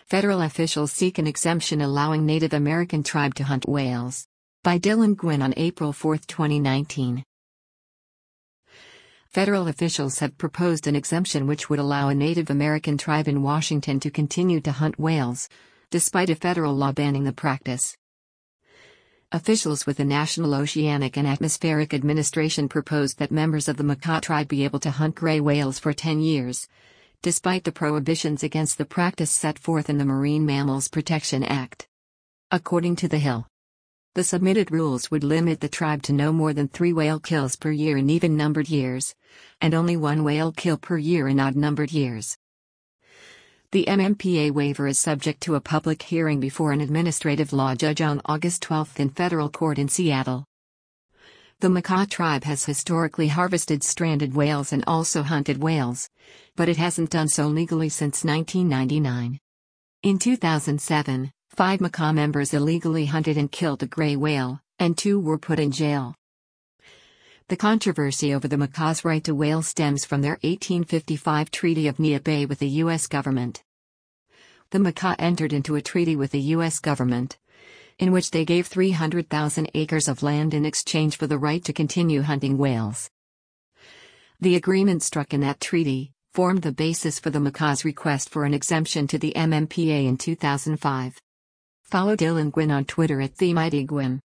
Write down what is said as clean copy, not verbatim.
Federal officials seek an exemption allowing Native American tribe to hunt whales. By Dylan Gwynn on April 4, 2019. Federal officials have proposed an exemption which would allow a Native American tribe in Washington to continue to hunt whales, despite a federal law banning the practice. Officials with the National Oceanic and Atmospheric Administration proposed that members of the Makah tribe be able to hunt gray whales for 10 years. Despite the prohibitions against the practice set forth in the Marine Mammals Protection Act. According to The Hill, the submitted rules would limit the tribe to no more than 3 whale kills per year in even-numbered years, and only 1 whale kill per year in odd-numbered years. The MMPA waiver is subject to a public hearing before an administrative law judge on August 12 in federal court in Seattle. The Makah tribe has historically harvested stranded whales and also hunted whales, but it hasn't done so legally since 1999. In 2007, 5 Makah members illegally hunted and killed a gray whale, and 2 were put in jail. The controversy over the Makah's right to whale stems from their 1855 Treaty of Neah Bay with the U.S. government. The Makah entered into a treaty with the U.S. government, in which they gave 300,000 acres of land in exchange for the right to continue hunting whales. The agreement struck in that treaty formed the basis for the Makah's request for an exemption to the MMPA in 2005. Follow Dylan Gwynn on Twitter @TheMightyGwynn.